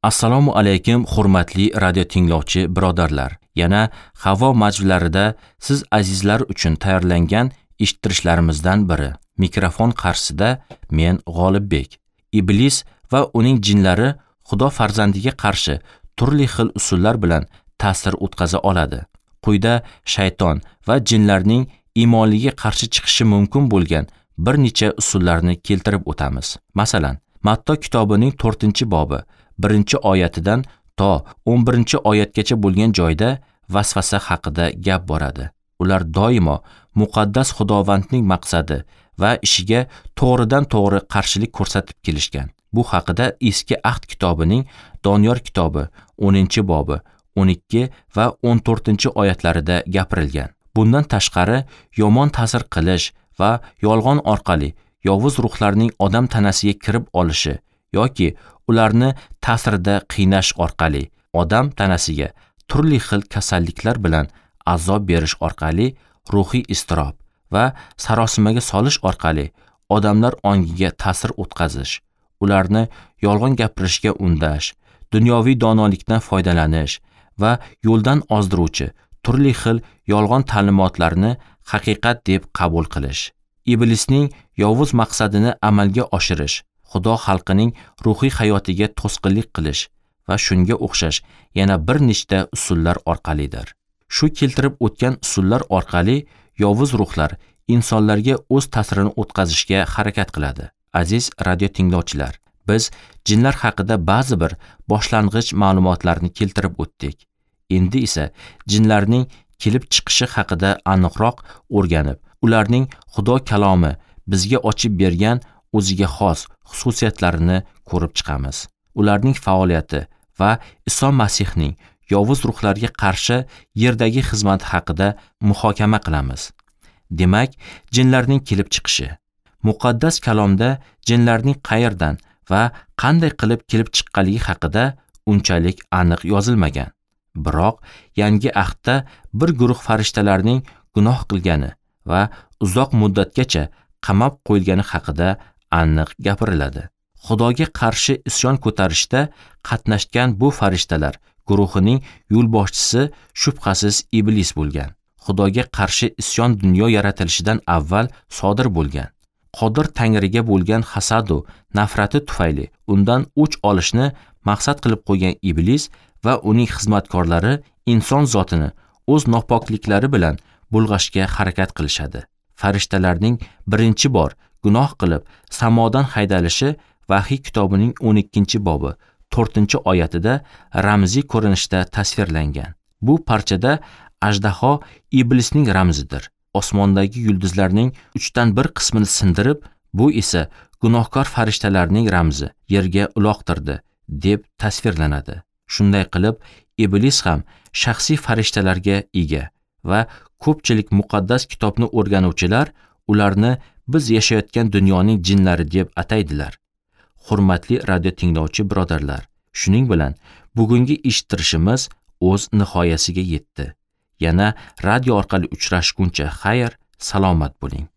Assalomu alaykum hurmatli radio tinglovchi birodarlar. Yana havo majlislarida siz azizlar uchun tayyorlangan eshittirishlarimizdan biri. Mikrofon qarshisida men G'olibbek. Iblis va uning jinlari Xudo farzandiga qarshi turli xil usullar bilan ta'sir o'tkaza oladi. Quyida shayton va jinlarning iymonligiga qarshi chiqishi mumkin bo'lgan bir necha usullarni keltirib o'tamiz. Masalan, Matto kitobining 4-bobi 1-oyatidan to 11-oyatgacha bo'lgan joyda vasvasa haqida gap boradi. Ular doimo muqaddas Xudovandning maqsadi va ishiga to'g'ridan to'g'ri qarshilik ko'rsatib kelishgan. Bu haqida Eski Ahd kitobining Doniyor kitobi 10-bobi 12 va 14-oyatlarida gapirilgan. Bundan tashqari, yomon ta'sir qilish va yolg'on orqali yovuz ruhlarning odam tanasiga kirib olishi yoki ularni ta'sirida qiynash orqali odam tanasiga turli xil kasalliklar bilan azob berish orqali ruhiy iztirob va sarosimaga solish orqali odamlar ongiga ta'sir o'tkazish, ularni yolg'on gapirishga undash, dunyoviy donolikdan foydalanish va yo'ldan ozdiruvchi turli xil yolg'on ta'limotlarni haqiqat deb qabul qilish. Iblisning yovuz maqsadini amalga oshirish, Xudo xalqining ruhiy hayotiga to'sqinlik qilish va shunga o'xshash yana bir nechta usullar orqalidir. Shu keltirib o'tgan usullar orqali yovuz ruhlar insonlarga o'z ta'sirini o'tkazishga harakat qiladi. Aziz radio tinglovchilar, biz jinlar haqida ba'zi bir boshlang'ich ma'lumotlarni keltirib o'tdik. Endi esa jinlarning kelib chiqishi haqida aniqroq o'rganib, ularning Xudo kalomi bizga ochib bergan o'ziga xos xususiyatlarini ko'rib chiqamiz. Ularning faoliyati va Iso Masihning yovuz ruhlarga qarshi yerdagi xizmati haqida muhokama qilamiz. Demak, jinlarning kelib chiqishi. Muqaddas kalomda jinlarning qayerdan va qanday qilib kelib chiqqanligi haqida unchalik aniq yozilmagan. Biroq Yangi Ahdda bir guruh farishtalarning gunoh qilgani va uzoq muddatgacha qamab qo'yilgani haqida aniq gapiriladi. Xudoga qarshi isyon ko'tarishda qatnashgan bu farishtalar guruhining yo'lboshchisi shubhasiz Iblis bo'lgan. Xudoga qarshi isyon dunyo yaratilishidan avval sodir bo'lgan. Qodir Tangriga bo'lgan hasadu nafrati tufayli undan o'ch olishni maqsad qilib qo'ygan Iblis va uning xizmatkorlari inson zotini o'z nopokliklari bilan bulg'ashga harakat qilishadi. Farishtalarning birinchi bor gunoh qilib samodan haydalishi Vahiy kitobining 12-bobi 4-oyatida ramziy ko'rinishda tasvirlangan. Bu parchada ajdaho Iblisning ramzidir. Osmondagi yulduzlarning 1/3 qismini sindirib, bu esa gunohkor farishtalarning ramzi, yerga uloqtirdi deb tasvirlanadi. Shunday qilib, Iblis ham shaxsiy farishtalarga ega va ko'pchilik muqaddas kitobni o'rganuvchilar ularni biz yashayotgan dunyoning jinlari deb ataydilar. Hurmatli radio tinglovchi birodarlar, shuning bilan bugungi eshittirishimiz o'z nihoyasiga yetdi. Yana radio orqali uchrashguncha xayr, salomat bo'ling.